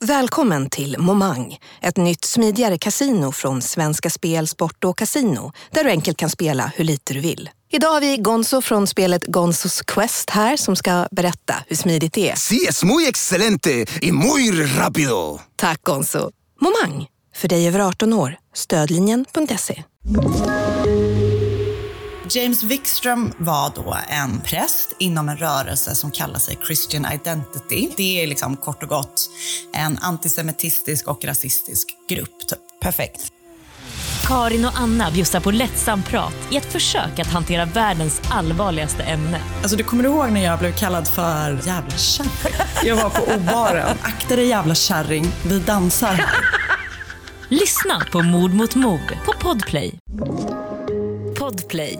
Välkommen till Momang, ett nytt smidigare kasino från Svenska Spel, Sport och Casino, där du enkelt kan spela hur lite du vill. Idag har vi Gonzo från spelet Gonzos Quest här som ska berätta hur smidigt det är. Sí, es muy excelente y muy rápido. Tack Gonzo. Momang, för dig över 18 år. Stödlinjen.se. James Wikström var då en präst inom en rörelse som kallar sig Christian Identity. Det är liksom kort och gott en antisemitistisk och rasistisk grupp. Typ. Perfekt. Karin och Anna bjussar på lättsam prat i ett försök att hantera världens allvarligaste ämne. Alltså du kommer ihåg när jag blev kallad för jävla kärring? Jag var på obaren. Akta dig jävla kärring, vi dansar. Lyssna på Mord mot mord på Podplay. Podplay.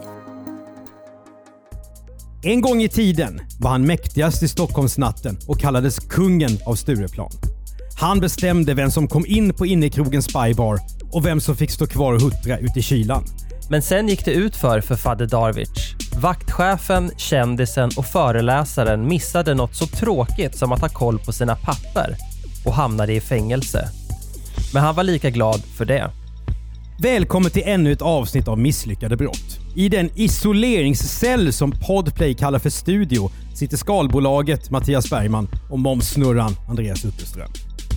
En gång i tiden var han mäktigast i Stockholmsnatten och kallades kungen av Stureplan. Han bestämde vem som kom in på innekrogen Spybar och vem som fick stå kvar och huttra ute i kylan. Men sen gick det ut för Fadde Darwich. Vaktchefen, kändisen och föreläsaren missade något så tråkigt som att ha koll på sina papper och hamnade i fängelse. Men han var lika glad för det. Välkommen till ännu ett avsnitt av Misslyckade brott. I den isoleringscell som Podplay kallar för studio sitter skalbolaget Mattias Bergman och momsnurran Andreas Utterström.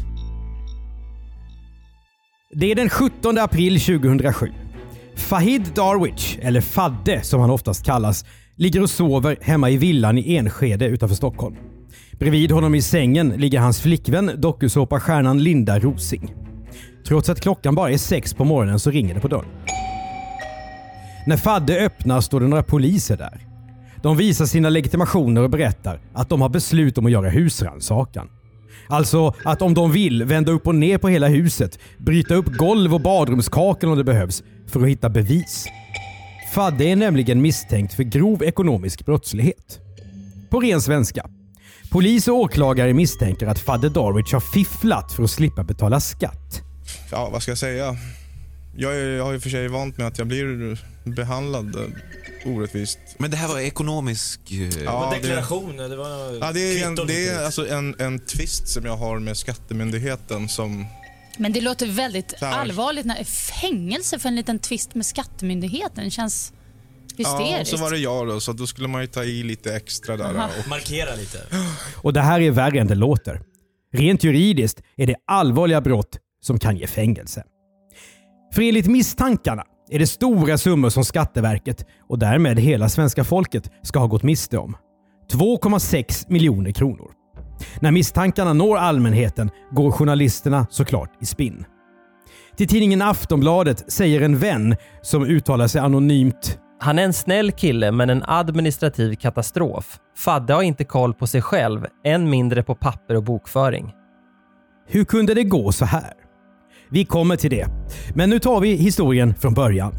Det är den 17 april 2007. Fahid Darwich, eller Fadde som han oftast kallas, ligger och sover hemma i villan i Enskede utanför Stockholm. Bredvid honom i sängen ligger hans flickvän, dokusåpastjärnan Linda Rosing. Trots att klockan bara är 6 på morgonen så ringer det på dörren. När Fadde öppnar står det några poliser där. De visar sina legitimationer och berättar att de har beslut om att göra husrannsakan. Alltså att om de vill vända upp och ner på hela huset, bryta upp golv och badrumskakel om det behövs för att hitta bevis. Fadde är nämligen misstänkt för grov ekonomisk brottslighet. På ren svenska. Polis och åklagare misstänker att Fadde Darwich har fifflat för att slippa betala skatt. Ja, vad ska jag säga? Jag har ju för sig vant med att jag blir behandlad orättvist. Men det här var ekonomisk... Ja, deklarationer, det var... Ja, det är alltså en tvist som jag har med skattemyndigheten som... Men det låter väldigt allvarligt när fängelse för en liten tvist med skattemyndigheten känns hysteriskt. Ja, så var det jag då, så då skulle man ju ta i lite extra där. Och markera lite. Och det här är värre än det låter. Rent juridiskt är det allvarliga brott som kan ge fängelse. För enligt misstankarna är det stora summor som Skatteverket och därmed hela svenska folket ska ha gått miste om. 2,6 miljoner kronor. När misstankarna når allmänheten går journalisterna såklart i spinn. Till tidningen Aftonbladet säger en vän som uttalar sig anonymt: Han är en snäll kille men en administrativ katastrof. Fadde har inte koll på sig själv, än mindre på papper och bokföring. Hur kunde det gå så här? Vi kommer till det. Men nu tar vi historien från början.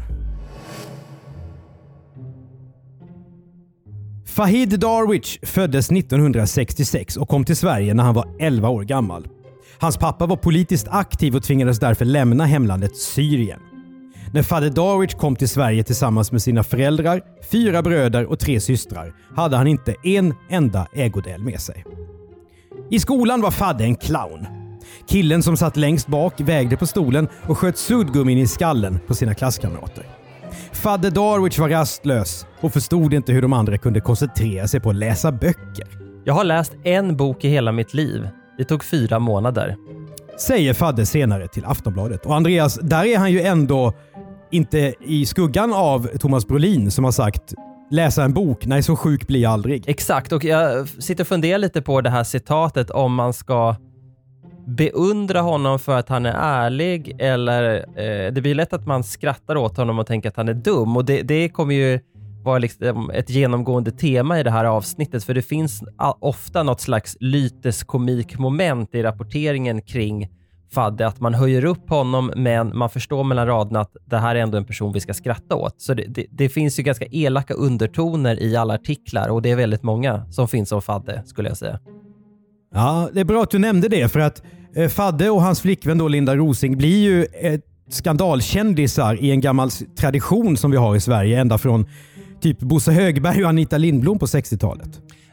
Fahid Darwich föddes 1966 och kom till Sverige när han var 11 år gammal. Hans pappa var politiskt aktiv och tvingades därför lämna hemlandet Syrien. När Fadde Darwich kom till Sverige tillsammans med sina föräldrar, 4 bröder och 3 systrar hade han inte en enda ägodel med sig. I skolan var Fadde en clown. Killen som satt längst bak vägde på stolen och sköt suddgummin i skallen på sina klasskamrater. Fadde Darwich var rastlös och förstod inte hur de andra kunde koncentrera sig på att läsa böcker. Jag har läst en bok i hela mitt liv. Det tog 4 månader. Säger Fadde senare till Aftonbladet. Och Andreas, där är han ju ändå inte i skuggan av Thomas Brolin som har sagt: läsa en bok, nej så sjuk blir jag aldrig. Exakt, och jag sitter och funderar lite på det här citatet om man ska beundra honom för att han är ärlig eller det blir lätt att man skrattar åt honom och tänker att han är dum, och det kommer ju vara liksom ett genomgående tema i det här avsnittet, för det finns ofta något slags lyteskomikmoment i rapporteringen kring Fadde, att man höjer upp honom men man förstår mellan raderna att det här är ändå en person vi ska skratta åt. Så det finns ju ganska elaka undertoner i alla artiklar, och det är väldigt många som finns om Fadde, skulle jag säga. Ja, det är bra att du nämnde det, för att Fadde och hans flickvän då, Linda Rosing, blir ju skandalkändisar i en gammal tradition som vi har i Sverige ända från typ Bosse Högberg och Anita Lindblom på 60-talet.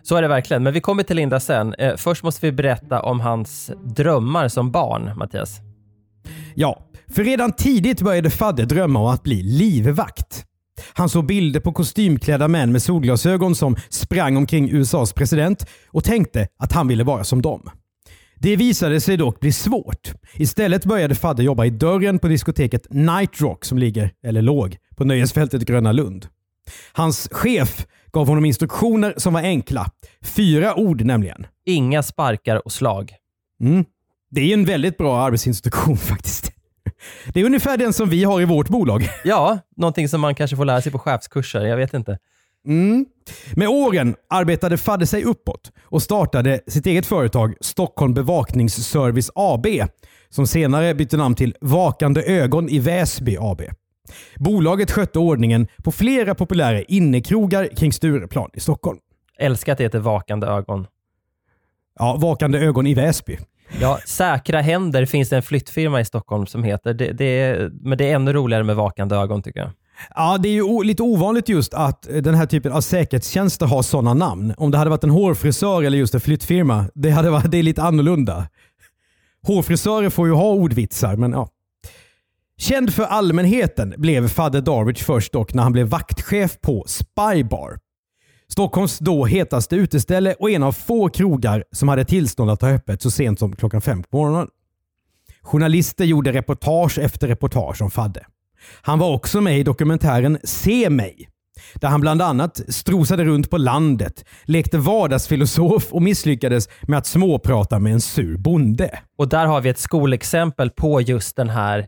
Så är det verkligen, men vi kommer till Linda sen. Först måste vi berätta om hans drömmar som barn, Mattias. Ja, för redan tidigt började Fadde drömma om att bli livvakt. Han såg bilder på kostymklädda män med solglasögon som sprang omkring USAs president och tänkte att han ville vara som dem. Det visade sig dock bli svårt. Istället började Fadde jobba i dörren på diskoteket Night Rock som låg på nöjesfältet Gröna Lund. Hans chef gav honom instruktioner som var enkla. 4 ord nämligen. Inga sparkar och slag. Det är en väldigt bra arbetsinstruktion faktiskt. Det är ungefär den som vi har i vårt bolag. Ja, någonting som man kanske får lära sig på chefskurser, jag vet inte. Med åren arbetade Fadde sig uppåt och startade sitt eget företag Stockholm Bevakningsservice AB som senare bytte namn till Vakande ögon i Väsby AB. Bolaget skötte ordningen på flera populära innekrogar kring Stureplan i Stockholm. Älskar att det heter Vakande ögon. Ja, Vakande ögon i Väsby. Ja, Säkra händer finns det en flyttfirma i Stockholm som heter. Men det är ännu roligare med Vakande ögon tycker jag. Ja, det är ju lite ovanligt just att den här typen av säkerhetstjänster har sådana namn. Om det hade varit en hårfrisör eller just en flyttfirma, det är lite annorlunda. Hårfrisörer får ju ha ordvitsar, men ja. Känd för allmänheten blev Fadde Darwich först dock när han blev vaktchef på Spybar. Stockholms då hetaste uteställe och en av få krogar som hade tillstånd att ha öppet så sent som 5:00 på morgonen. Journalister gjorde reportage efter reportage om Fadde. Han var också med i dokumentären Se mig, där han bland annat strosade runt på landet, lekte vardagsfilosof och misslyckades med att småprata med en sur bonde. Och där har vi ett skolexempel på just den här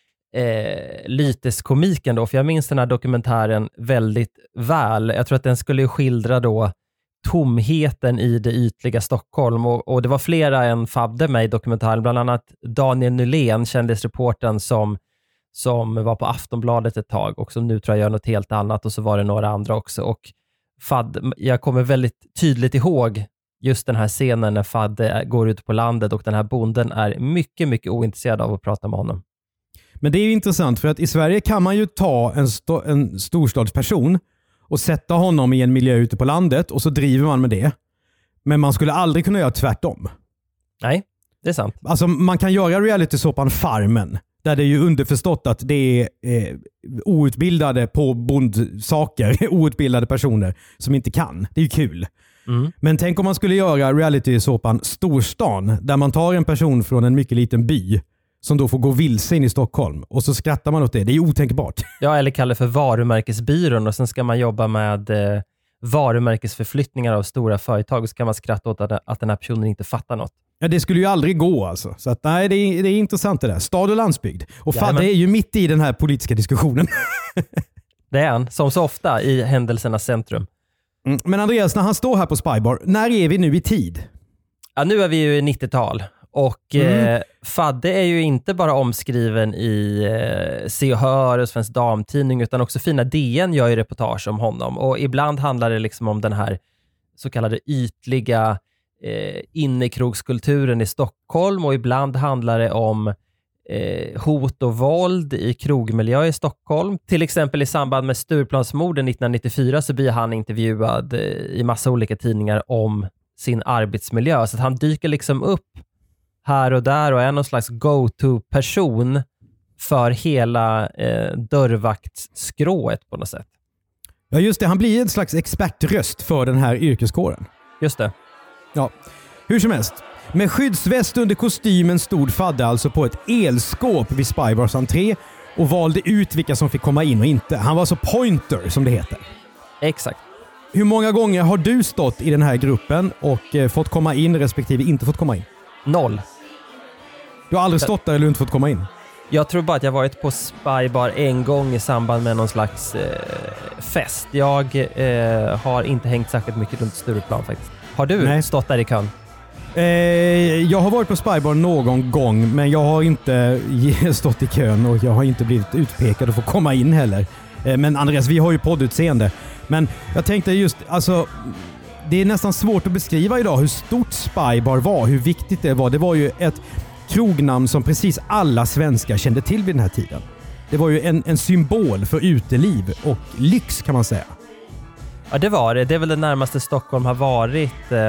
lyteskomiken då, för jag minns den här dokumentären väldigt väl. Jag tror att den skulle skildra då tomheten i det ytliga Stockholm och det var flera än Fadde med i dokumentären, bland annat Daniel Nylén, kändisreportern som var på Aftonbladet ett tag och som nu tror jag gör något helt annat, och så var det några andra också. Och Fadde, jag kommer väldigt tydligt ihåg just den här scenen när Fadde går ut på landet och den här bonden är mycket, mycket ointresserad av att prata med honom. Men det är ju intressant för att i Sverige kan man ju ta en storstadsperson och sätta honom i en miljö ute på landet och så driver man med det. Men man skulle aldrig kunna göra tvärtom. Nej, det är sant. Alltså man kan göra reality-såpan Farmen, där det är ju underförstått att det är outbildade på bondsaker, outbildade personer som inte kan. Det är ju kul. Men tänk om man skulle göra reality-såpan Storstan, där man tar en person från en mycket liten by som då får gå vilse in i Stockholm och så skrattar man åt det. Det är ju otänkbart. Ja, eller kallar för varumärkesbyrån och sen ska man jobba med varumärkesförflyttningar av stora företag och så kan man skratta åt att den här personen inte fattar något. Ja, det skulle ju aldrig gå alltså. Så att, nej, det är intressant det där. Stad och landsbygd. Och Fadde är ju mitt i den här politiska diskussionen. Det är han, som så ofta i händelsernas centrum. Men Andreas, när han står här på Spybar, när är vi nu i tid? Ja, nu är vi ju i 90-tal. Och Fadde är ju inte bara omskriven i Se och Hör och Svensk Damtidning utan också fina DN gör ju reportage om honom. Och ibland handlar det liksom om den här så kallade ytliga innekrogskulturen i Stockholm och ibland handlar det om hot och våld i krogmiljö i Stockholm. Till exempel i samband med Stureplansmorden 1994 så blir han intervjuad i massa olika tidningar om sin arbetsmiljö. Så att han dyker liksom upp här och där och är någon slags go-to-person för hela dörrvaktsskrået på något sätt. Ja just det, han blir en slags expertröst för den här yrkeskåren. Just det. Ja, hur som helst. Med skyddsväst under kostymen stod Fadde alltså på ett elskåp vid Spybars entré och valde ut vilka som fick komma in och inte. Han var så pointer som det heter. Exakt. Hur många gånger har du stått i den här gruppen och fått komma in respektive inte fått komma in? 0. Du har aldrig stått där eller inte fått komma in? Jag tror bara att jag varit på Spybar en gång i samband med någon slags fest. Jag har inte hängt särskilt mycket runt Stureplan faktiskt. Har du stått där i kön? Jag har varit på Spybar någon gång men jag har inte stått i kön och jag har inte blivit utpekad att få komma in heller. Men Andreas, vi har ju poddutseende. Men jag tänkte just, alltså det är nästan svårt att beskriva idag hur stort Spybar var, hur viktigt det var. Det var ju ett krognamn som precis alla svenskar kände till vid den här tiden. Det var ju en symbol för uteliv och lyx kan man säga. Ja, det var det. Det är väl det närmaste Stockholm har varit.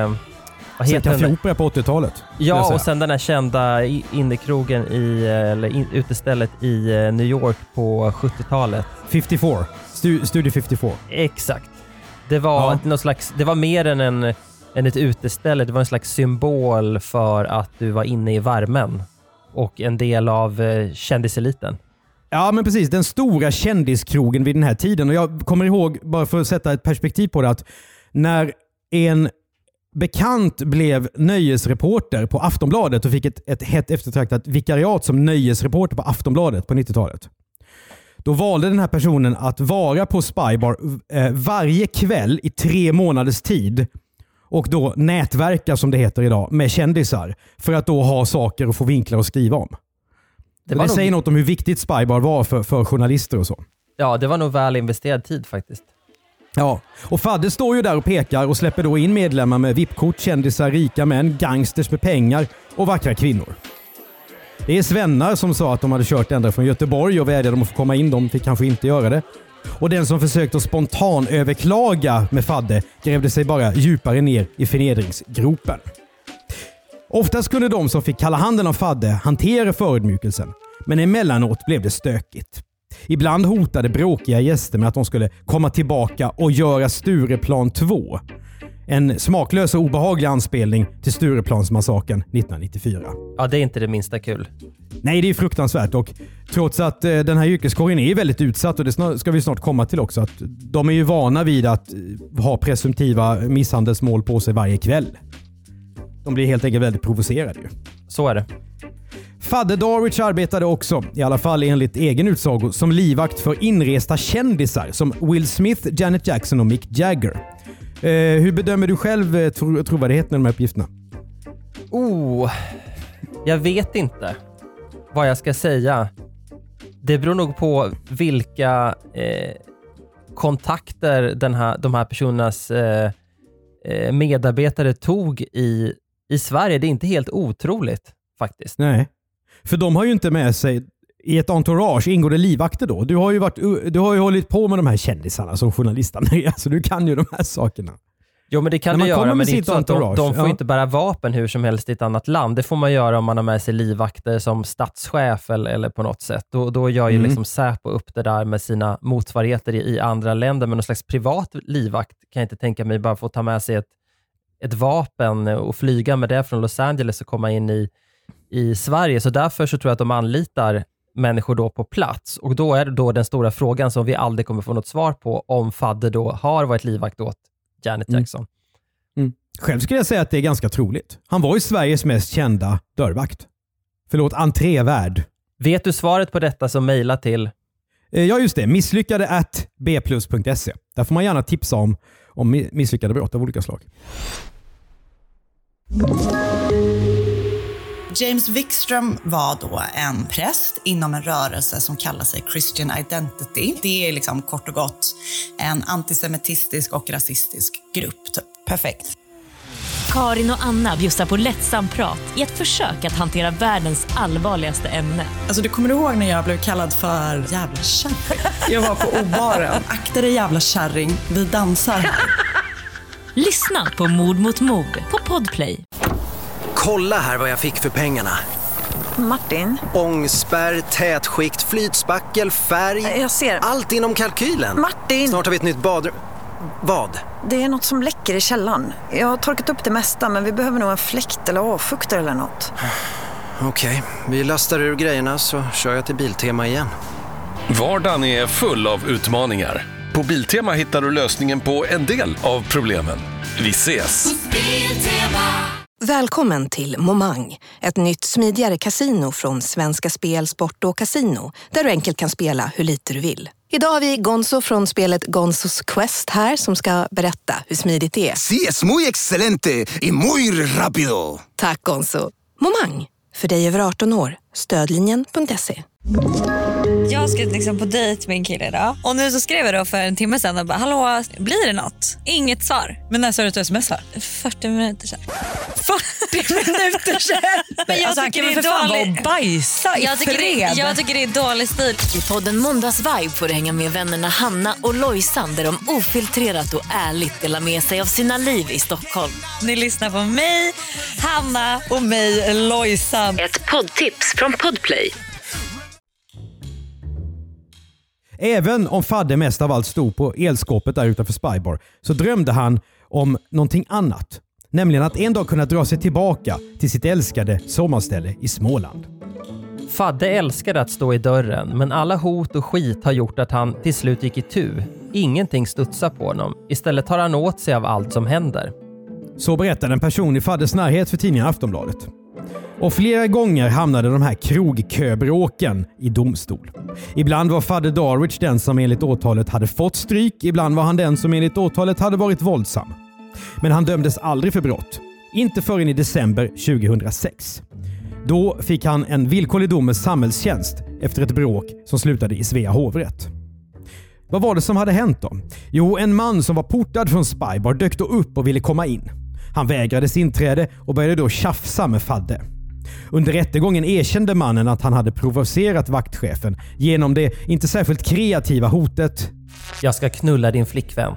Vad heter Café Opera på 80-talet. Ja, och sen den här kända innekrogen utestället i New York på 70-talet. 54. Studio 54. Exakt. Det var någon slags, det var mer än ett uteställe. Det var en slags symbol för att du var inne i värmen och en del av kändiseliten. Ja, men precis. Den stora kändiskrogen vid den här tiden. Och jag kommer ihåg, bara för att sätta ett perspektiv på det, att när en bekant blev nöjesreporter på Aftonbladet och fick ett hett eftertraktat vikariat som nöjesreporter på Aftonbladet på 90-talet. Då valde den här personen att vara på Spybar varje kväll i 3 månaders tid och då nätverka, som det heter idag, med kändisar för att då ha saker att få vinklar och skriva om. Det säger något om hur viktigt Spybar var för journalister och så. Ja, det var nog väl investerad tid faktiskt. Ja, och Fadde står ju där och pekar och släpper då in medlemmar med VIP-kort, kändisar, rika män, gangsters med pengar och vackra kvinnor. Det är svennar som sa att de hade kört ända från Göteborg och vädjade om att få komma in. De fick kanske inte göra det. Och den som försökte att spontan överklaga med Fadde grävde sig bara djupare ner i förnedringsgropen. Oftast kunde de som fick kalla handen av Fadde hantera förödmjukelsen, men emellanåt blev det stökigt. Ibland hotade bråkiga gäster med att de skulle komma tillbaka och göra Stureplan 2. En smaklös och obehaglig anspelning till Stureplansmassakern 1994. Ja, det är inte det minsta kul. Nej, det är fruktansvärt, och trots att den här yrkeskåren är väldigt utsatt, och det ska vi snart komma till också, att de är ju vana vid att ha presumtiva misshandelsmål på sig varje kväll. De blir helt enkelt väldigt provocerade ju. Så är det. Fadde Darwich arbetade också, i alla fall enligt egen utsago, som livvakt för inresta kändisar som Will Smith, Janet Jackson och Mick Jagger. Hur bedömer du själv trovärdigheten i de här uppgifterna? Jag vet inte vad jag ska säga. Det beror nog på vilka kontakter de här personernas medarbetare tog i Sverige. Det är inte helt otroligt faktiskt. Nej, för de har ju inte med sig i ett entourage. Ingår det livvakter då? Du har ju hållit på med de här kändisarna som journalister. Alltså du kan ju de här sakerna. Jo, men det kan du göra, men det är inte så att de får inte bära vapen hur som helst i ett annat land. Det får man göra om man har med sig livvakter som statschef eller på något sätt. Då gör ju liksom Säpo upp det där med sina motsvarigheter i andra länder. Men någon slags privat livvakt kan jag inte tänka mig bara få ta med sig ett vapen och flyga med det från Los Angeles och komma in i Sverige. Så därför så tror jag att de anlitar människor då på plats. Och då är det då den stora frågan som vi aldrig kommer få något svar på, om Fadde då har varit livvakt åt Janet Jackson. Själv skulle jag säga att det är ganska troligt. Han var ju Sveriges mest kända dörrvakt. Förlåt, entrévärd. Vet du svaret på detta, så mejla till? Ja, just det. misslyckade@bplus.se. Där får man gärna tipsa om misslyckade brott av olika slag. James Wikström var då en präst inom en rörelse som kallar sig Christian Identity. Det är liksom kort och gott en antisemitistisk och rasistisk grupp. Typ. Perfekt. Karin och Anna bjussar på lättsam prat i ett försök att hantera världens allvarligaste ämne. Alltså, du kommer ihåg när jag blev kallad för jävla kärring? Jag var på obaren. Akta dig jävla kärring, vi dansar här. Lyssna på Mord mot mord på Podplay. Kolla här vad jag fick för pengarna. Martin. Ångspärr, tätskikt, flytspackel, färg. Jag ser. Allt inom kalkylen. Martin. Snart har vi ett nytt badrum. Vad? Det är något som läcker i källaren. Jag har torkat upp det mesta, men vi behöver nog en fläkt eller avfuktare eller något. Okej, vi lastar ur grejerna så kör jag till Biltema igen. Vardagen är full av utmaningar. På Biltema hittar du lösningen på en del av problemen. Vi ses! Välkommen till Momang, ett nytt smidigare kasino från Svenska Spel, Sport och Casino, där du enkelt kan spela hur lite du vill. Idag har vi Gonzo från spelet Gonzos Quest här som ska berätta hur smidigt det är. Sí, es muy excelente y muy rápido. Tack Gonzo. Momang, för dig över 18 år. Stödlinjen.se. Jag ska liksom på dejt med en kille idag. Och nu så skrev jag då för en timme sedan och bara, hallå, blir det något? Inget svar. Men när sa du att smsa? 40 minuter sedan. 40 minuter sedan? Men jag alltså, tycker han kan väl för fan vara och bajsa i fred. Jag tycker det är dålig stil. I podden Måndagsvibe får du hänga med vännerna Hanna och Lojsan där de ofiltrerat och ärligt delar med sig av sina liv i Stockholm. Ni lyssnar på mig, Hanna och mig, Lojsan. Ett poddtips från Podplay. Även om Fadde mest av allt stod på elskåpet där utanför Spybar så drömde han om någonting annat. Nämligen att en dag kunna dra sig tillbaka till sitt älskade sommarställe i Småland. Fadde älskade att stå i dörren, men alla hot och skit har gjort att han till slut gick itu. Ingenting studsar på honom. Istället tar han åt sig av allt som händer. Så berättade en person i Faddes närhet för tidningen Aftonbladet. Och flera gånger hamnade de här krogköbråken i domstol. Ibland var Fadde Darwich den som enligt åtalet hade fått stryk, ibland var han den som enligt åtalet hade varit våldsam. Men han dömdes aldrig för brott. Inte förrän i december 2006. Då fick han en villkorlig dom med samhällstjänst efter ett bråk som slutade i Svea hovrätt. Vad var det som hade hänt då? Jo, en man som var portad från Spybar dök då upp och ville komma in. Han vägrades inträde och började då tjafsa med Fadde. Under rättegången erkände mannen att han hade provocerat vaktchefen genom det inte särskilt kreativa hotet: jag ska knulla din flickvän.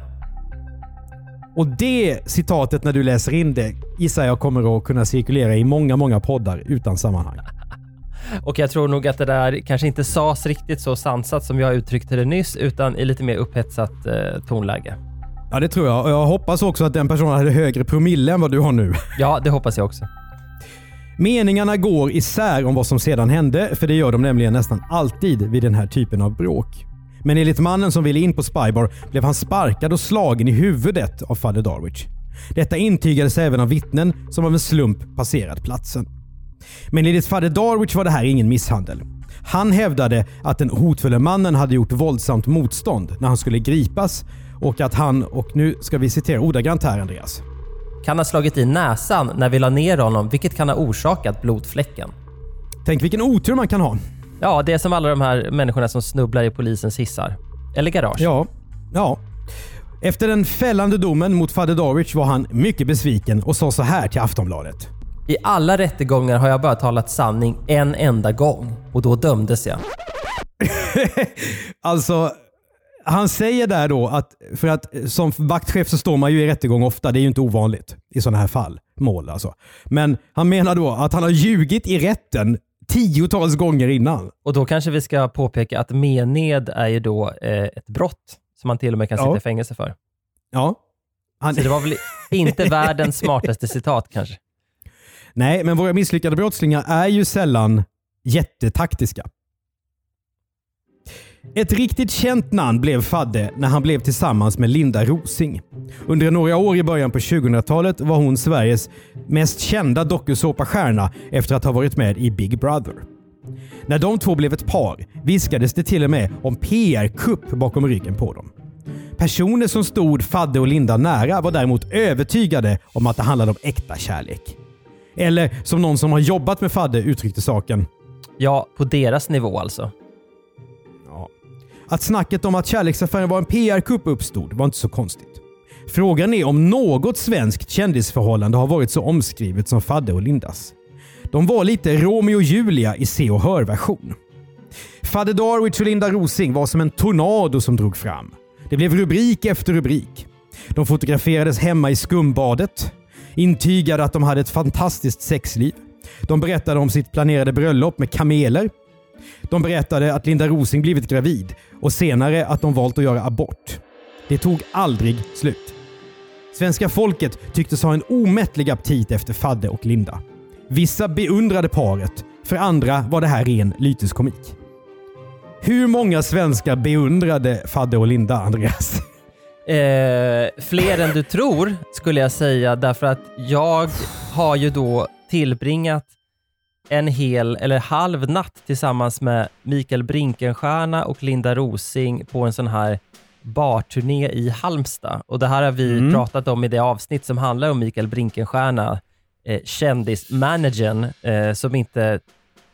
Och det citatet, när du läser in det, gissar jag kommer att kunna cirkulera i många poddar utan sammanhang. Och jag tror nog att det där kanske inte sades riktigt så sansat som jag uttryckte det nyss, utan i lite mer upphetsat tonläge. Ja, det tror jag. Och jag hoppas också att den personen hade högre promille än vad du har nu. Ja, det hoppas jag också. Meningarna går isär om vad som sedan hände, för det gör de nämligen nästan alltid vid den här typen av bråk. Men enligt mannen som ville in på Spybar blev han sparkad och slagen i huvudet av Fadde Darwich. Detta intygades även av vittnen som av en slump passerat platsen. Men enligt Fadde Darwich var det här ingen misshandel. Han hävdade att den hotfulla mannen hade gjort våldsamt motstånd när han skulle gripas och att han, och nu ska vi citera ordagrant här, Andreas, kan ha slagit i näsan när vi la ner honom, vilket kan ha orsakat blodfläcken. Tänk vilken otur man kan ha. Ja, det är som alla de här människorna som snubblar i polisens hissar. Eller garage. Ja. Efter den fällande domen mot Fadde Darwich var han mycket besviken och sa så här till Aftonbladet: i alla rättegångar har jag bara talat sanning en enda gång och då dömdes jag. Alltså, han säger där då att, för att som vaktchef så står man ju i rättegång ofta, det är ju inte ovanligt i sådana här fall, mål alltså. Men han menar då att han har ljugit i rätten 10-tals gånger innan. Och då kanske vi ska påpeka att mened är ju då ett brott som man till och med kan sitta i fängelse för. Ja. Så det var väl inte världens smartaste citat kanske. Nej, men våra misslyckade brottslingar är ju sällan jättetaktiska. Ett riktigt känt namn blev Fadde när han blev tillsammans med Linda Rosing. Under några år i början på 2000-talet var hon Sveriges mest kända dokusåpastjärna efter att ha varit med i Big Brother. När de två blev ett par viskades det till och med om PR-kupp bakom ryggen på dem. Personer som stod Fadde och Linda nära var däremot övertygade om att det handlade om äkta kärlek. Eller som någon som har jobbat med Fadde uttryckte saken: ja, på deras nivå alltså. Ja. Att snacket om att kärleksaffären var en PR-kupp uppstod var inte så konstigt. Frågan är om något svenskt kändisförhållande har varit så omskrivet som Fadde och Lindas. De var lite Romeo och Julia i se- och hörversion. Fadde Darwich och Linda Rosing var som en tornado som drog fram. Det blev rubrik efter rubrik. De fotograferades hemma i skumbadet, intygade att de hade ett fantastiskt sexliv. De berättade om sitt planerade bröllop med kameler. De berättade att Linda Rosing blivit gravid och senare att de valt att göra abort. Det tog aldrig slut. Svenska folket tycktes ha en omättlig aptit efter Fadde och Linda. Vissa beundrade paret, för andra var det här ren lyteskomik. Hur många svenskar beundrade Fadde och Linda, Andreas? Fler än du tror, skulle jag säga, därför att jag har ju då tillbringat en hel eller halv natt tillsammans med Mikael Brinkenstierna och Linda Rosing på en sån här barturné i Halmstad. Och det här har vi pratat om i det avsnitt som handlar om Mikael Brinkenstierna, kändismanagern, som inte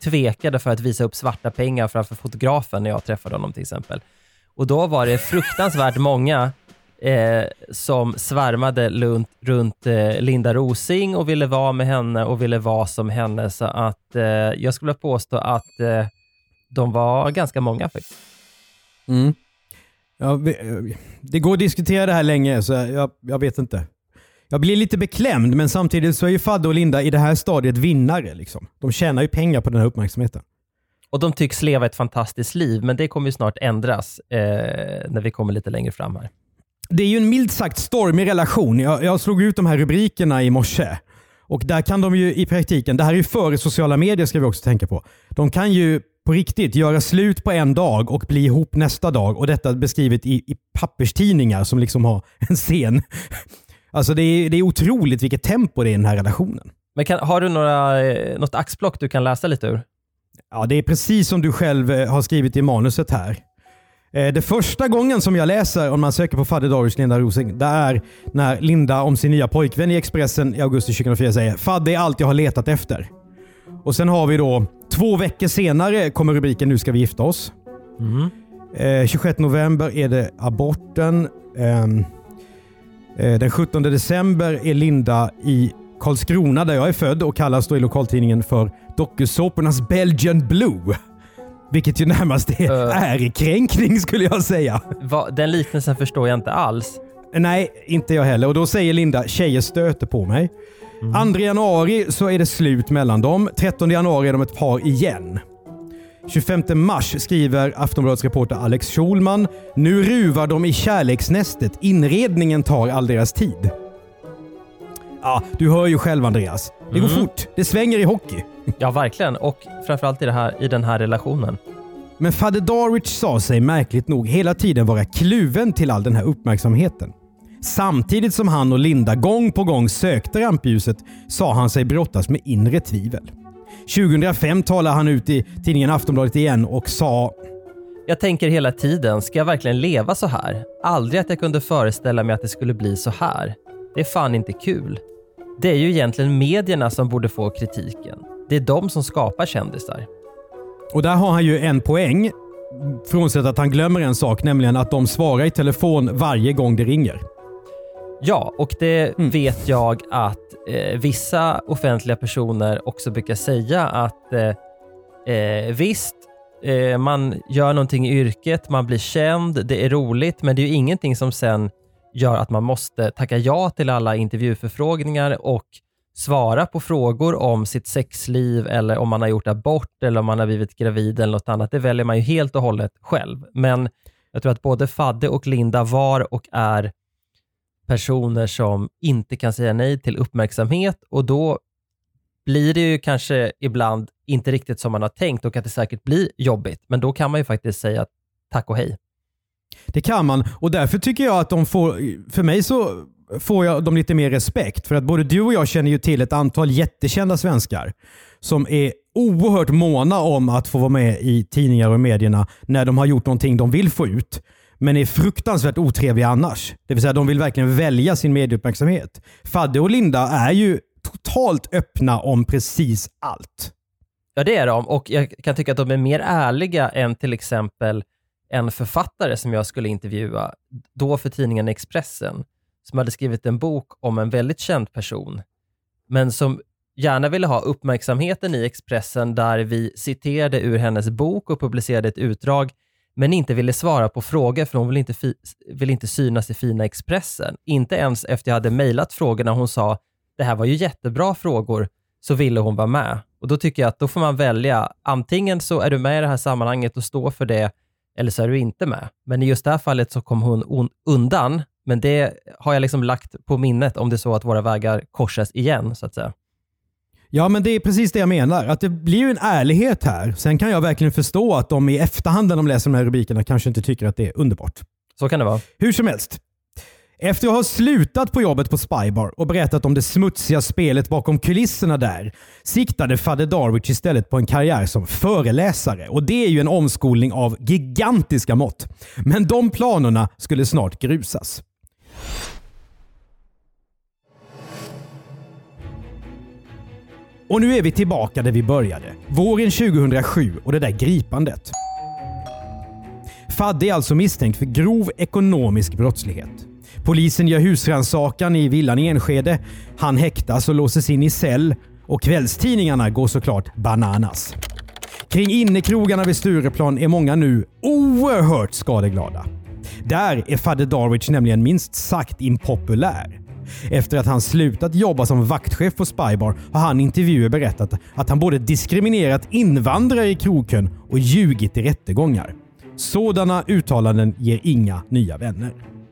tvekade för att visa upp svarta pengar framför fotografen när jag träffade honom till exempel. Och då var det fruktansvärt många som svärmade runt Linda Rosing och ville vara med henne och ville vara som henne. Så att jag skulle påstå att de var ganska många faktiskt. Mm. Ja, det går att diskutera det här länge, så jag vet inte. Jag blir lite beklämd, men samtidigt så är ju Fadde och Linda i det här stadiet vinnare. Liksom. De tjänar ju pengar på den här uppmärksamheten. Och de tycks leva ett fantastiskt liv, men det kommer ju snart ändras när vi kommer lite längre fram här. Det är ju en milt sagt stormig relation. Jag slog ut de här rubrikerna i morse. Och där kan de ju i praktiken, det här är ju före sociala medier ska vi också tänka på. De kan ju på riktigt göra slut på en dag och bli ihop nästa dag. Och detta beskrivet i papperstidningar som liksom har en scen. Alltså det är otroligt vilket tempo det är i den här relationen. Men har du något axplock du kan läsa lite ur? Ja, det är precis som du själv har skrivit i manuset här. Det första gången som jag läser om man söker på Fadde Darwich Linda Rosing, det är när Linda om sin nya pojkvän i Expressen i augusti 2004 säger Fadde är allt jag har letat efter. Och sen har vi då 2 veckor senare kommer rubriken Nu ska vi gifta oss. 26 november är det aborten. Den 17 december är Linda i Karlskrona där jag är född och kallas då i lokaltidningen för dokusåpornas Belgian Blue. Vilket ju närmast är ärekränkning skulle jag säga. Den liknelsen förstår jag inte alls. Nej, inte jag heller. Och då säger Linda, tjejer stöter på mig. 2 januari så är det slut mellan dem. 13 januari är de ett par igen. 25 mars skriver Aftonbladets reporter Alex Schulman, nu ruvar de i kärleksnästet. Inredningen tar all deras tid. Ja, du hör ju själv Andreas. Det går fort. Det svänger i hockey. Ja, verkligen. Och framförallt i den här relationen. Men Fadde Darwich sa sig märkligt nog hela tiden vara kluven till all den här uppmärksamheten. Samtidigt som han och Linda gång på gång sökte rampljuset sa han sig brottas med inre tvivel. 2005 talade han ut i tidningen Aftonbladet igen och sa: jag tänker hela tiden, ska jag verkligen leva så här? Aldrig att jag kunde föreställa mig att det skulle bli så här. Det är fan inte kul. Det är ju egentligen medierna som borde få kritiken. Det är de som skapar kändisar. Och där har han ju en poäng, frånsett att han glömmer en sak, nämligen att de svarar i telefon varje gång det ringer. Ja, och det vet jag att vissa offentliga personer också brukar säga att visst, man gör någonting i yrket, man blir känd, det är roligt, men det är ju ingenting som sen gör att man måste tacka ja till alla intervjuförfrågningar och svara på frågor om sitt sexliv eller om man har gjort abort eller om man har blivit gravid eller något annat. Det väljer man ju helt och hållet själv. Men jag tror att både Fadde och Linda var och är personer som inte kan säga nej till uppmärksamhet, och då blir det ju kanske ibland inte riktigt som man har tänkt och att det säkert blir jobbigt. Men då kan man ju faktiskt säga tack och hej. Det kan man, och därför tycker jag att de får, för mig så får jag dem lite mer respekt, för att både du och jag känner ju till ett antal jättekända svenskar som är oerhört måna om att få vara med i tidningar och medierna när de har gjort någonting de vill få ut, men är fruktansvärt otrevliga annars. Det vill säga de vill verkligen välja sin medieuppmärksamhet. Fadde och Linda är ju totalt öppna om precis allt. Ja, det är de, och jag kan tycka att de är mer ärliga än till exempel en författare som jag skulle intervjua då för tidningen Expressen, som hade skrivit en bok om en väldigt känd person, men som gärna ville ha uppmärksamheten i Expressen där vi citerade ur hennes bok och publicerade ett utdrag, men inte ville svara på frågor för hon vill inte synas i fina Expressen. Inte ens efter jag hade mejlat frågorna hon sa, det här var ju jättebra frågor, så ville hon vara med. Och då tycker jag att då får man välja, antingen så är du med i det här sammanhanget och står för det, eller så är du inte med. Men i just det här fallet så kom hon undan, men det har jag liksom lagt på minnet om det är så att våra vägar korsas igen, så att säga. Ja, men det är precis det jag menar. Att det blir ju en ärlighet här. Sen kan jag verkligen förstå att de i efterhand när de läser de här rubrikerna kanske inte tycker att det är underbart. Så kan det vara. Hur som helst. Efter att ha slutat på jobbet på Spybar och berättat om det smutsiga spelet bakom kulisserna där, siktade Fadde Darwich istället på en karriär som föreläsare. Och det är ju en omskolning av gigantiska mått. Men de planerna skulle snart grusas. Och nu är vi tillbaka där vi började. Våren 2007 och det där gripandet. Fadde är alltså misstänkt för grov ekonomisk brottslighet. Polisen gör husrannsakan i villan i Enskede. Han häktas och låses in i cell. Och kvällstidningarna går såklart bananas. Kring innekrogarna vid Stureplan är många nu oerhört skadeglada. Där är Fadde Darwich nämligen minst sagt impopulär. Efter att han slutat jobba som vaktchef på Spybar har han i intervjuer berättat att han både diskriminerat invandrare i krogkön och ljugit i rättegångar. Sådana uttalanden ger inga nya vänner.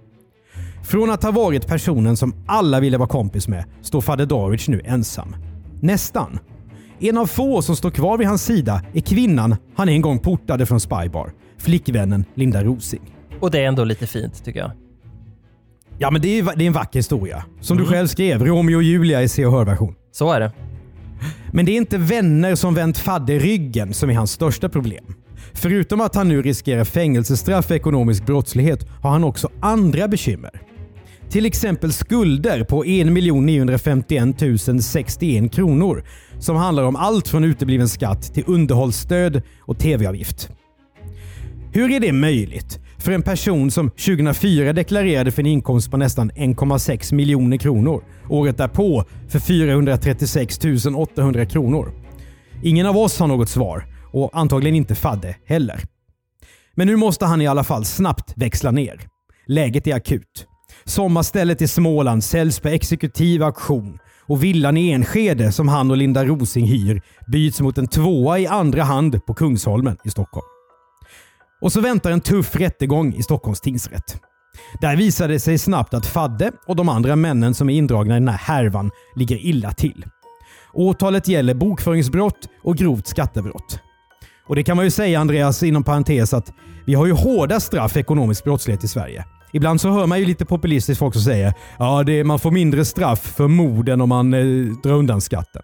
Från att ha varit personen som alla ville vara kompis med står Fadde Darwich nu ensam. Nästan. En av få som står kvar vid hans sida är kvinnan han en gång portade från Spybar. Flickvännen Linda Rosing. Och det är ändå lite fint tycker jag. Ja, men det är en vacker historia. Som du själv skrev, Romeo och Julia i Se och Hör-version. Så är det. Men det är inte vänner som vänt Fadde ryggen som är hans största problem. Förutom att han nu riskerar fängelsestraff för ekonomisk brottslighet har han också andra bekymmer. Till exempel skulder på 1 951 061 kronor som handlar om allt från utebliven skatt till underhållsstöd och tv-avgift. Hur är det möjligt för en person som 2004 deklarerade för en inkomst på nästan 1,6 miljoner kronor, året därpå för 436 800 kronor? Ingen av oss har något svar och antagligen inte Fadde heller. Men nu måste han i alla fall snabbt växla ner. Läget är akut. Sommarstället i Småland säljs på exekutiv auktion och villan i Enskede som han och Linda Rosing hyr byts mot en 2:a i andra hand på Kungsholmen i Stockholm. Och så väntar en tuff rättegång i Stockholms tingsrätt. Där visade det sig snabbt att Fadde och de andra männen som är indragna i den här härvan ligger illa till. Åtalet gäller bokföringsbrott och grovt skattebrott. Och det kan man ju säga, Andreas, inom parentes, att vi har ju hårda straff för ekonomisk brottslighet i Sverige. Ibland så hör man ju lite populistiskt folk som säger man får mindre straff för mord än om man drar undan skatten.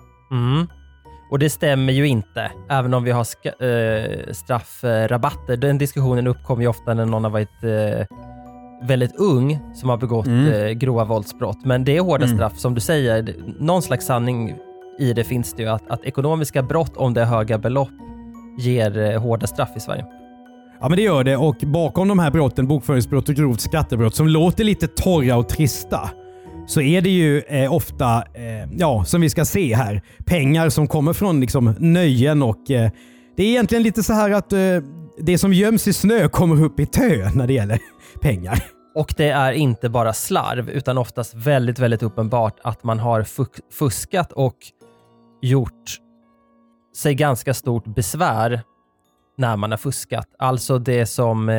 Och det stämmer ju inte, även om vi har straffrabatter. Den diskussionen uppkommer ju ofta när någon har varit väldigt ung som har begått grova våldsbrott. Men det är hårda straff, som du säger. Någon slags sanning i det finns det ju, att ekonomiska brott, om det är höga belopp, ger hårda straff i Sverige. Ja, men det gör det, och bakom de här brotten, bokföringsbrott och grovt skattebrott, som låter lite torra och trista, så är det ju ofta, som vi ska se här, pengar som kommer från liksom nöjen, och det är egentligen lite så här att det som göms i snö kommer upp i tö när det gäller pengar. Och det är inte bara slarv, utan oftast väldigt, väldigt uppenbart att man har fuskat och gjort sig ganska stort besvär när man har fuskat. Alltså det som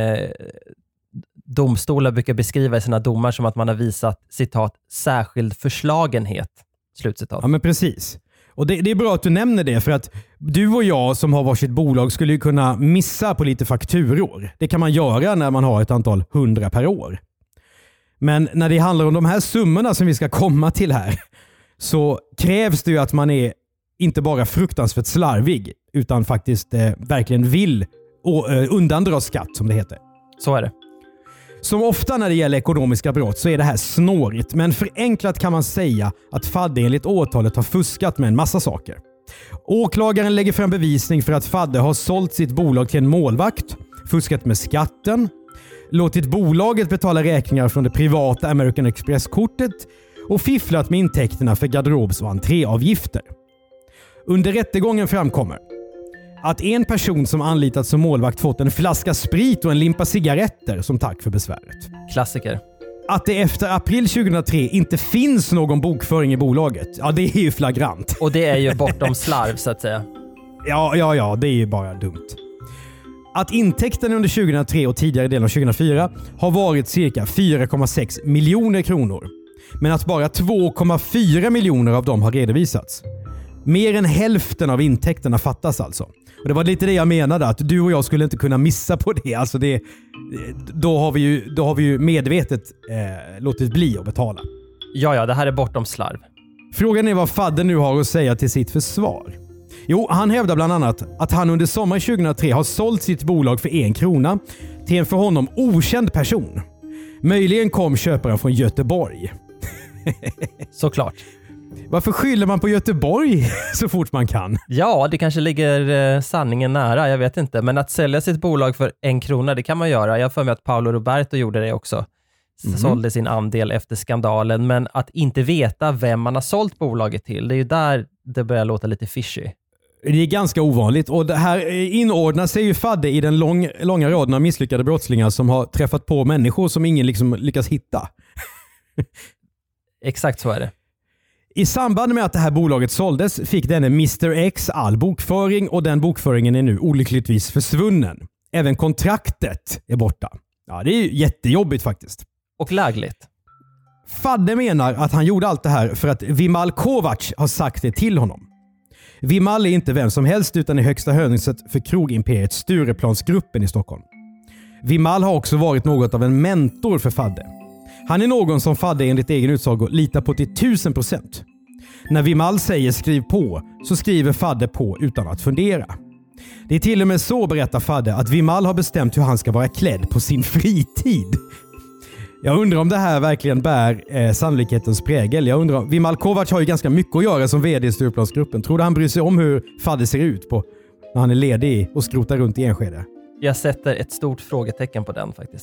domstolar brukar beskriva i sina domar som att man har visat, citat, särskild förslagenhet, slutcitat. Ja, men precis. Och det är bra att du nämner det, för att du och jag som har varsitt bolag skulle ju kunna missa på lite fakturor. Det kan man göra när man har ett antal 100 per år. Men när det handlar om de här summorna som vi ska komma till här, så krävs det ju att man är inte bara fruktansvärt slarvig, utan faktiskt verkligen vill undandra skatt, som det heter. Så är det. Som ofta när det gäller ekonomiska brott så är det här snårigt, men förenklat kan man säga att Fadde enligt åtalet har fuskat med en massa saker. Åklagaren lägger fram bevisning för att Fadde har sålt sitt bolag till en målvakt, fuskat med skatten, låtit bolaget betala räkningar från det privata American Express-kortet och fifflat med intäkterna för garderobs- och entréavgifter. Under rättegången framkommer att en person som anlitats som målvakt fått en flaska sprit och en limpa cigaretter som tack för besväret. Klassiker. Att det efter april 2003 inte finns någon bokföring i bolaget, ja, det är ju flagrant. Och det är ju bortom slarv, så att säga. Ja, det är ju bara dumt. Att intäkten under 2003 och tidigare delen av 2004 har varit cirka 4,6 miljoner kronor. Men att bara 2,4 miljoner av dem har redovisats. Mer än hälften av intäkterna fattas alltså. Och det var lite det jag menade, att du och jag skulle inte kunna missa på det. Alltså då har vi ju medvetet låtit bli att betala. Ja, det här är bortom slarv. Frågan är vad Fadde nu har att säga till sitt försvar. Jo, han hävdar bland annat att han under sommaren 2003 har sålt sitt bolag för 1 krona till en för honom okänd person. Möjligen kom köparen från Göteborg. Såklart. Varför skyller man på Göteborg så fort man kan? Ja, det kanske ligger sanningen nära, jag vet inte. Men att sälja sitt bolag för 1 krona, det kan man göra. Jag får med att Paolo Roberto gjorde det också. Sålde sin andel efter skandalen. Men att inte veta vem man har sålt bolaget till, det är ju där det börjar låta lite fishy. Det är ganska ovanligt och det här inordnar sig ju Fadde i den långa raden av misslyckade brottslingar som har träffat på människor som ingen liksom lyckas hitta. Exakt så är det. I samband med att det här bolaget såldes fick denne Mr X all bokföring och den bokföringen är nu olyckligtvis försvunnen. Även kontraktet är borta. Ja, det är ju jättejobbigt faktiskt. Och lägligt. Fadde menar att han gjorde allt det här för att Vimal Kovac har sagt det till honom. Vimal är inte vem som helst utan är högsta hönset för krogimperiet Stureplansgruppen i Stockholm. Vimal har också varit något av en mentor för Fadde. Han är någon som Fadde enligt egen utsago litar på till 1000%. När Vimal säger skriv på så skriver Fadde på utan att fundera. Det är till och med så, berättar Fadde, att Vimal har bestämt hur han ska vara klädd på sin fritid. Jag undrar om det här verkligen bär sannolikhetens prägel. Jag undrar, Vimal Kovac har ju ganska mycket att göra som vd i Stureplansgruppen. Tror du han bryr sig om hur Fadde ser ut på när han är ledig och skrotar runt i Enskede? Jag sätter ett stort frågetecken på den faktiskt.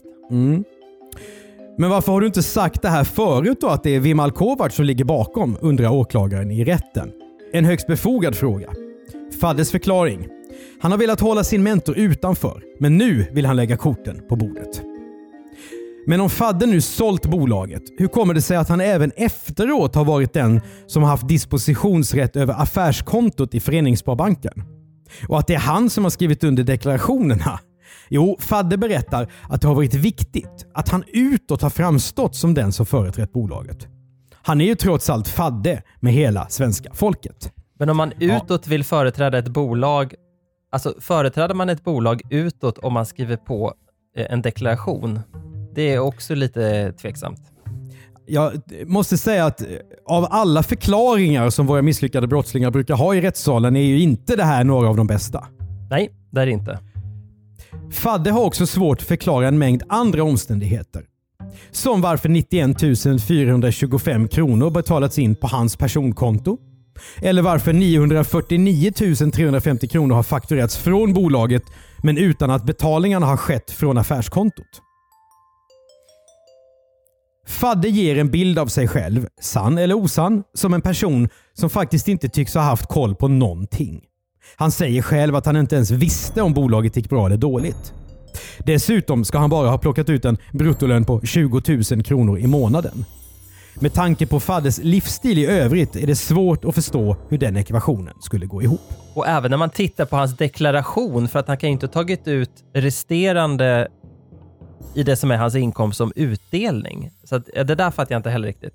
Men varför har du inte sagt det här förut då, att det är Vimal Kovac som ligger bakom, undrar åklagaren i rätten. En högst befogad fråga. Faddes förklaring. Han har velat hålla sin mentor utanför, men nu vill han lägga korten på bordet. Men om Fadde nu sålt bolaget, hur kommer det sig att han även efteråt har varit den som har haft dispositionsrätt över affärskontot i Föreningssparbanken? Och att det är han som har skrivit under deklarationerna? Jo, Fadde berättar att det har varit viktigt att han utåt har framstått som den som företrätt bolaget. Han är ju trots allt Fadde med hela svenska folket. Men om man utåt vill företräda ett bolag, alltså företräder man ett bolag utåt om man skriver på en deklaration? Det är också lite tveksamt. Jag måste säga att av alla förklaringar som våra misslyckade brottslingar brukar ha i rättssalen är ju inte det här några av de bästa. Nej, det är det inte. Fadde har också svårt att förklara en mängd andra omständigheter. Som varför 91 425 kronor betalats in på hans personkonto. Eller varför 949 350 kronor har fakturerats från bolaget men utan att betalningarna har skett från affärskontot. Fadde ger en bild av sig själv, sann eller osann, som en person som faktiskt inte tycks ha haft koll på någonting. Han säger själv att han inte ens visste om bolaget gick bra eller dåligt. Dessutom ska han bara ha plockat ut en bruttolön på 20 000 kronor i månaden. Med tanke på Faddes livsstil i övrigt är det svårt att förstå hur den ekvationen skulle gå ihop. Och även när man tittar på hans deklaration, för att han kan inte ha tagit ut resterande i det som är hans inkomst som utdelning. Så att, det där fattar jag inte heller riktigt.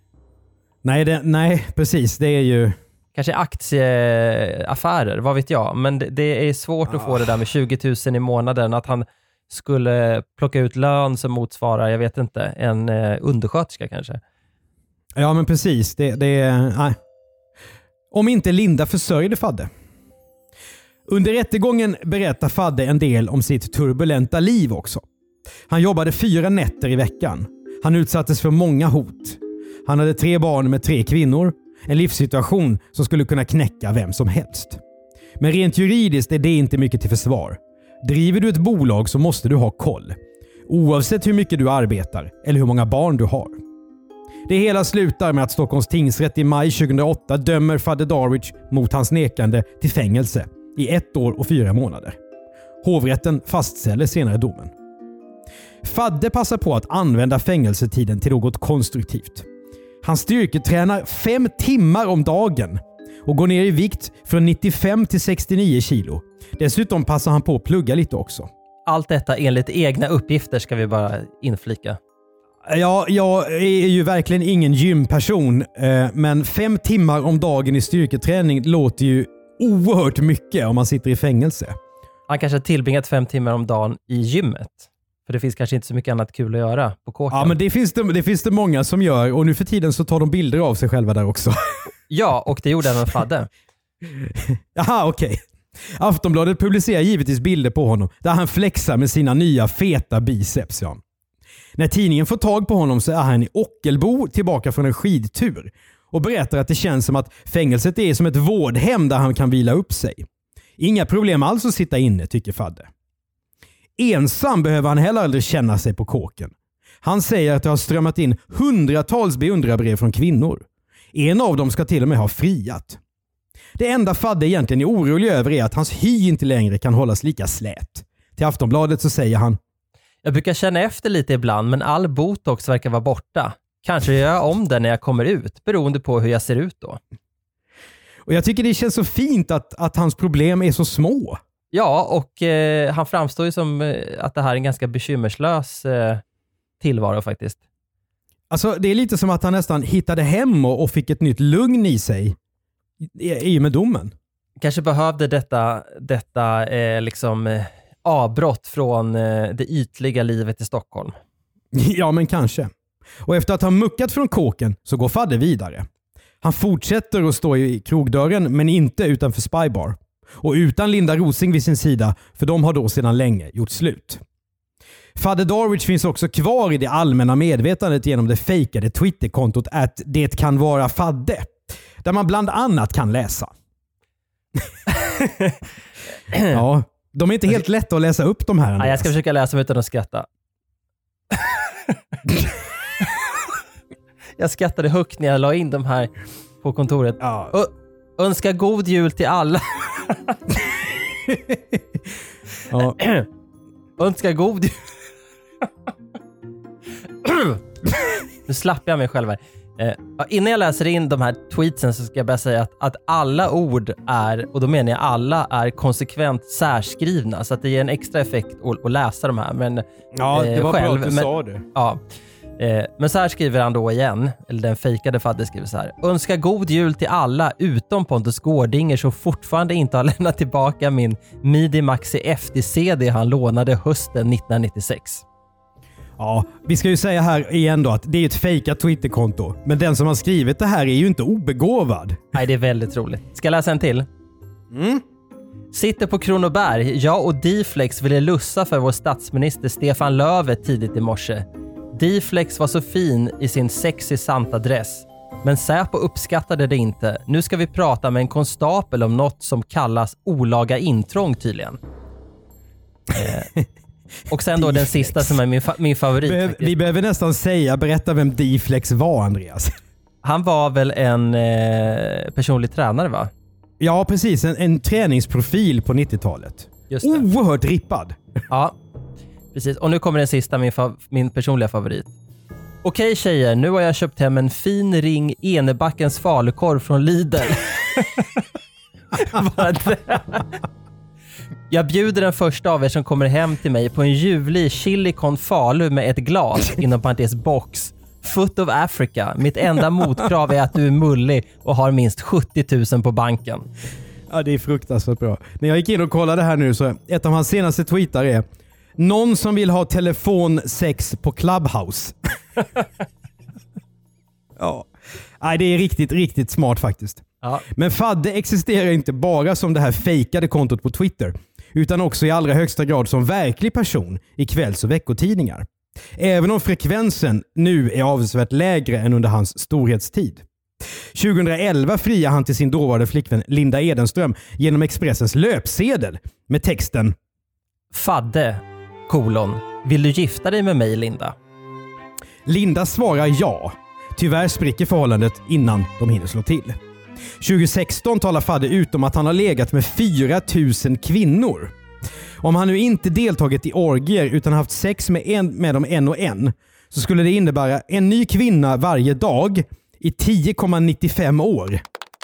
Nej, precis. Det är ju... Kanske aktieaffärer, vad vet jag. Men det är svårt att få det där med 20 000 i månaden. Att han skulle plocka ut lön som motsvarar, jag vet inte, en undersköterska kanske. Ja, men precis. Nej. Om inte Linda försörjde Fadde. Under rättegången berättar Fadde en del om sitt turbulenta liv också. Han jobbade 4 nätter i veckan. Han utsattes för många hot. Han hade 3 barn med 3 kvinnor. En livssituation som skulle kunna knäcka vem som helst. Men rent juridiskt är det inte mycket till försvar. Driver du ett bolag så måste du ha koll. Oavsett hur mycket du arbetar eller hur många barn du har. Det hela slutar med att Stockholms tingsrätt i maj 2008 dömer Fadde Darwich mot hans nekande till fängelse i 1 år och 4 månader. Hovrätten fastställer senare domen. Fadde passar på att använda fängelsetiden till något konstruktivt. Han styrketränar 5 timmar om dagen och går ner i vikt från 95 till 69 kilo. Dessutom passar han på att plugga lite också. Allt detta enligt egna uppgifter ska vi bara inflika. Ja, jag är ju verkligen ingen gymperson, men 5 timmar om dagen i styrketräning låter ju oerhört mycket om man sitter i fängelse. Han kanske har tillbringat 5 timmar om dagen i gymmet. För det finns kanske inte så mycket annat kul att göra på kåken. Ja, men det finns det många som gör. Och nu för tiden så tar de bilder av sig själva där också. Ja, och det gjorde även Fadde. Jaha, okej. Aftonbladet publicerar givetvis bilder på honom där han flexar med sina nya feta biceps. När tidningen får tag på honom så är han i Ockelbo tillbaka från en skidtur. och berättar att det känns som att fängelset är som ett vårdhem där han kan vila upp sig. Inga problem alls att sitta inne, tycker Fadde. Ensam behöver han heller aldrig känna sig på kåken. Han säger att det har strömmat in hundratals beundrarbrev från kvinnor. En av dem ska till och med ha friat. Det enda Fadde egentligen är orolig över är att hans hy inte längre kan hållas lika slät. Till Aftonbladet så säger han: jag brukar känna efter lite ibland, men all botox verkar vara borta. Kanske gör jag om den när jag kommer ut, beroende på hur jag ser ut då. Och jag tycker det känns så fint att hans problem är så små. Ja, och han framstår ju som att det här är en ganska bekymmerslös tillvaro faktiskt. Alltså det är lite som att han nästan hittade hem och fick ett nytt lugn i sig i med domen. Kanske behövde detta avbrott från det ytliga livet i Stockholm. Ja, men kanske. Och efter att ha muckat från kåken så går Fadde vidare. Han fortsätter att stå i krogdörren men inte utanför Spybar. Och utan Linda Rosing vid sin sida, för de har då sedan länge gjort slut. Fadde Darwich finns också kvar i det allmänna medvetandet genom det fejkade Twitterkontot att det kan vara Fadde. Där man bland annat kan läsa. Ja, de är inte helt lätta att läsa upp de här. Nej, jag ska försöka läsa dem utan att skratta. Jag skrattade högt när jag la in de här på kontoret. Ja. Önska god jul till alla. Ja. Önska god jul. Nu slappar jag mig själv här. Innan jag läser in de här tweetsen så ska jag bara säga att alla ord är, och då menar jag alla, är konsekvent särskrivna, så att det ger en extra effekt att läsa de här. Men, ja, det var själv, bra att du sa det. Ja. Men så här skriver han då igen, eller den fejkade Fadde skriver så här: önska god jul till alla utom Pontus Gårdinger som fortfarande inte har lämnat tillbaka min Midi Maxi FD-CD han lånade hösten 1996. Ja, vi ska ju säga här igen då att det är ett fejkat Twitterkonto. Men den som har skrivit det här är ju inte obegåvad. Nej, det är väldigt roligt. Ska jag läsa en till? Sitter på Kronoberg. Jag och D-Flex ville lussa för vår statsminister Stefan Löfven tidigt i morse. D-Flex var så fin i sin sexy Santa-dress. Men Säpo uppskattade det inte. Nu ska vi prata med en konstapel om något som kallas olaga intrång tydligen. Och sen då den sista som är min favorit. Vi behöver nästan berätta vem D-Flex var, Andreas. Han var väl en personlig tränare, va? Ja, precis. En träningsprofil på 90-talet. Just det. Oerhört rippad. Ja, precis. Och nu kommer den sista, min personliga favorit. Okej tjejer, nu har jag köpt hem en fin ring Enebackens falukorv från Lidl. Jag bjuder den första av er som kommer hem till mig på en ljuvlig chili con falu med ett glas, inom parentes box. Foot of Africa. Mitt enda motkrav är att du är mullig och har minst 70 000 på banken. Ja, det är fruktansvärt bra. När jag gick in och kollade här nu så ett av hans senaste tweetar är: någon som vill ha telefonsex på Clubhouse. Ja. Nej, det är riktigt, riktigt smart faktiskt. Ja. Men Fadde existerar inte bara som det här fejkade kontot på Twitter, utan också i allra högsta grad som verklig person i kvälls- och veckotidningar. Även om frekvensen nu är avsevärt lägre än under hans storhetstid. 2011 friade han till sin dåvarande flickvän Linda Edenström genom Expressens löpsedel med texten: Fadde, vill du gifta dig med mig, Linda? Linda svarar ja. Tyvärr spricker förhållandet innan de hinner slå till. 2016 talar Fadde ut om att han har legat med 4 000 kvinnor. Om han nu inte deltagit i orgier utan haft sex med dem en och en, så skulle det innebära en ny kvinna varje dag i 10,95 år.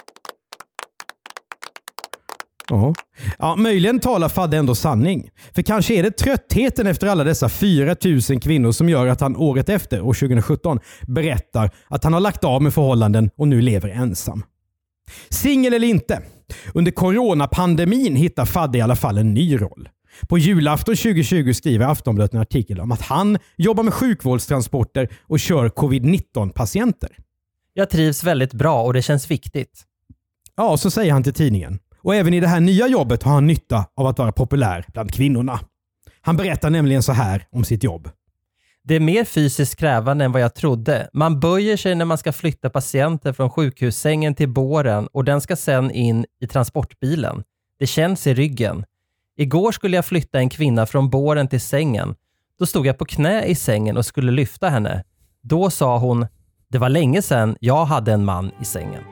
Ja, möjligen talar Fadde ändå sanning. För kanske är det tröttheten efter alla dessa 4 000 kvinnor som gör att han året efter, år 2017, berättar att han har lagt av med förhållanden och nu lever ensam. Singel eller inte, under coronapandemin hittar Fadde i alla fall en ny roll. På julafton 2020 skriver Aftonbladet en artikel om att han jobbar med sjukvårdstransporter och kör covid-19-patienter. Jag trivs väldigt bra och det känns viktigt. Ja, så säger han till tidningen. Och även i det här nya jobbet har han nytta av att vara populär bland kvinnorna. Han berättar nämligen så här om sitt jobb. Det är mer fysiskt krävande än vad jag trodde. Man böjer sig när man ska flytta patienter från sjukhussängen till båren och den ska sen in i transportbilen. Det känns i ryggen. Igår skulle jag flytta en kvinna från båren till sängen. Då stod jag på knä i sängen och skulle lyfta henne. Då sa hon, det var länge sedan jag hade en man i sängen.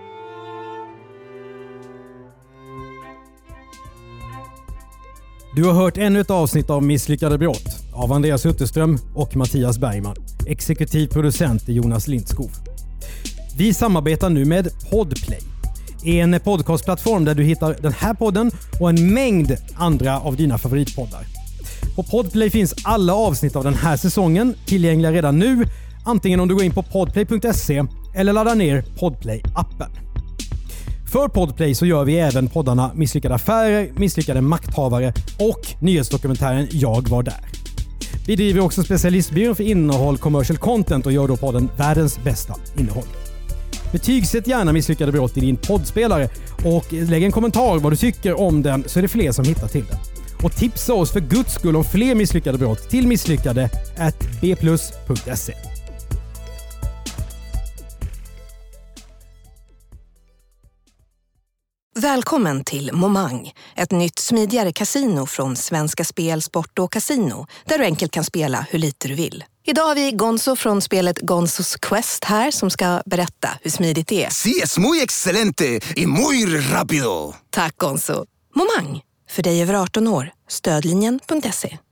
Du har hört ännu ett avsnitt av Misslyckade brott av Andreas Utterström och Mattias Bergman. Exekutiv producent är Jonas Lindskov. Vi samarbetar nu med Podplay. En podcastplattform där du hittar den här podden och en mängd andra av dina favoritpoddar. På Podplay finns alla avsnitt av den här säsongen tillgängliga redan nu, antingen om du går in på podplay.se eller laddar ner Podplay-appen. För Podplay så gör vi även poddarna Misslyckade affärer, Misslyckade makthavare och nyhetsdokumentären Jag var där. Vi driver också specialistbyrån för innehåll, commercial content och gör då podden Världens bästa innehåll. Betygsätt gärna Misslyckade brott i din poddspelare och lägg en kommentar vad du tycker om den så är det fler som hittar till den. Och tipsa oss för Guds skull om fler misslyckade brott till misslyckade@bplus.se. Välkommen till Momang, ett nytt smidigare kasino från Svenska Spel, Sport och Casino, där du enkelt kan spela hur lite du vill. Idag har vi Gonzo från spelet Gonzos Quest här som ska berätta hur smidigt det är. Sí, es muy excelente y muy rápido. Tack Gonzo. Momang, för dig över 18 år. Stödlinjen.se.